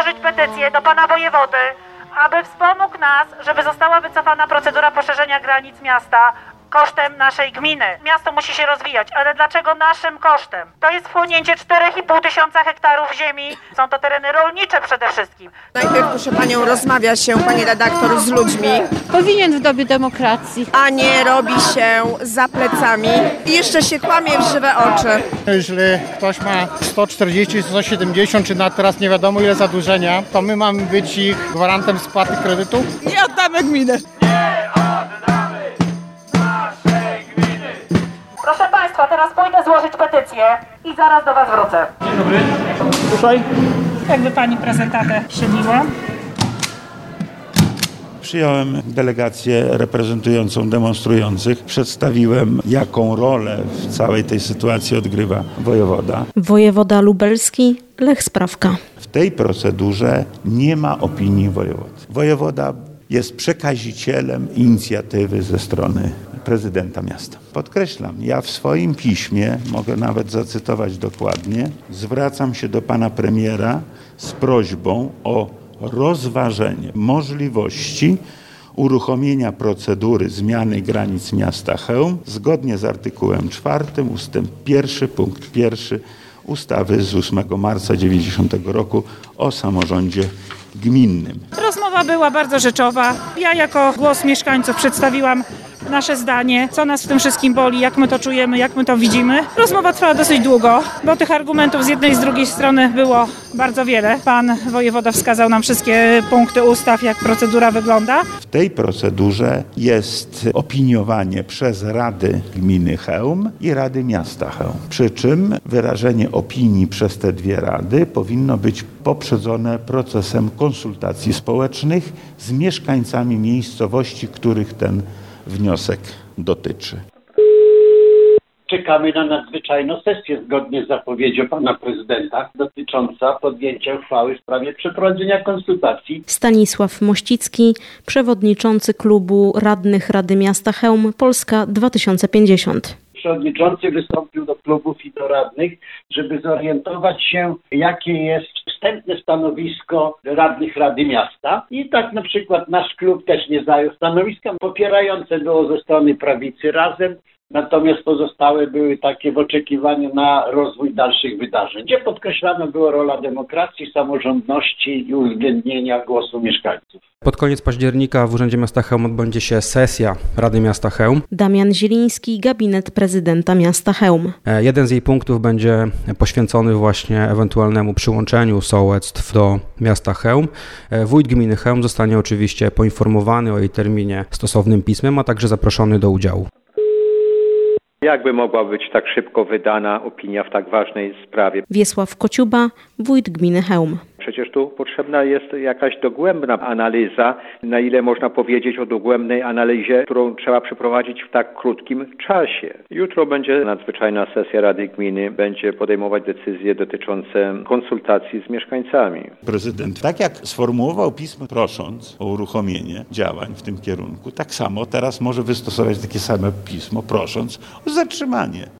złożyć petycję do pana wojewody, aby wspomógł nas, żeby została wycofana procedura poszerzenia granic miasta kosztem naszej gminy. Miasto musi się rozwijać, ale dlaczego naszym kosztem? To jest wchłonięcie 4,5 tysiąca hektarów ziemi. Są to tereny rolnicze przede wszystkim. Najpierw, proszę panią, rozmawia się, pani redaktor, z ludźmi, Powinien w dobie demokracji. a nie robi się za plecami i jeszcze się kłamie w żywe oczy. Jeżeli ktoś ma 140, 170 czy nawet teraz nie wiadomo ile zadłużenia, to my mamy być ich gwarantem spłaty kredytu? Nie oddamy gminy. Proszę państwa, teraz pójdę złożyć petycję i zaraz do was wrócę. Dzień dobry. Słuchaj. Jakby pani prezentatę siedliła. Przyjąłem delegację reprezentującą demonstrujących. Przedstawiłem, jaką rolę w całej tej sytuacji odgrywa wojewoda. Wojewoda lubelski Lech Sprawka. W tej procedurze nie ma opinii wojewody. Wojewoda jest przekazicielem inicjatywy ze strony prezydenta miasta. Podkreślam, ja w swoim piśmie, mogę nawet zacytować dokładnie, zwracam się do pana premiera z prośbą o rozważenie możliwości uruchomienia procedury zmiany granic miasta Chełm zgodnie z artykułem 4 ustęp 1 punkt 1 ustawy z 8 marca 1990 roku o samorządzie gminnym. Rozmowa była bardzo rzeczowa. Ja jako głos mieszkańców przedstawiłam nasze zdanie, co nas w tym wszystkim boli, jak my to czujemy, jak my to widzimy. Rozmowa trwała dosyć długo, bo tych argumentów z jednej i z drugiej strony było bardzo wiele. Pan wojewoda wskazał nam wszystkie punkty ustaw, jak procedura wygląda. W tej procedurze jest opiniowanie przez Rady Gminy Chełm i Rady Miasta Chełm. Przy czym wyrażenie opinii przez te dwie rady powinno być poprzedzone procesem konsultacji społecznych z mieszkańcami miejscowości, których ten wniosek dotyczy. Czekamy na nadzwyczajną sesję zgodnie z zapowiedzią pana prezydenta dotycząca podjęcia uchwały w sprawie przeprowadzenia konsultacji. Stanisław Mościcki, przewodniczący klubu radnych Rady Miasta Chełm Polska 2050. Przewodniczący wystąpił do klubów i do radnych, żeby zorientować się, jakie jest wstępne stanowisko radnych Rady Miasta. I tak na przykład nasz klub też nie zajął stanowiska. Popierające było ze strony prawicy Razem, natomiast pozostałe były takie w oczekiwaniu na rozwój dalszych wydarzeń, gdzie podkreślana była rola demokracji, samorządności i uwzględnienia głosu mieszkańców. Pod koniec października w Urzędzie Miasta Chełm odbędzie się sesja Rady Miasta Chełm. Damian Zieliński, gabinet prezydenta miasta Chełm. Jeden z jej punktów będzie poświęcony właśnie ewentualnemu przyłączeniu sołectw do miasta Chełm. Wójt gminy Chełm zostanie oczywiście poinformowany o jej terminie stosownym pismem, a także zaproszony do udziału. Jakby mogła być tak szybko wydana opinia w tak ważnej sprawie? Wiesław Kociuba, wójt gminy Chełm. Przecież tu potrzebna jest jakaś dogłębna analiza, na ile można powiedzieć o dogłębnej analizie, którą trzeba przeprowadzić w tak krótkim czasie. Jutro będzie nadzwyczajna sesja Rady Gminy, będzie podejmować decyzje dotyczące konsultacji z mieszkańcami. Prezydent, tak jak sformułował pismo prosząc o uruchomienie działań w tym kierunku, tak samo teraz może wystosować takie same pismo prosząc o zatrzymanie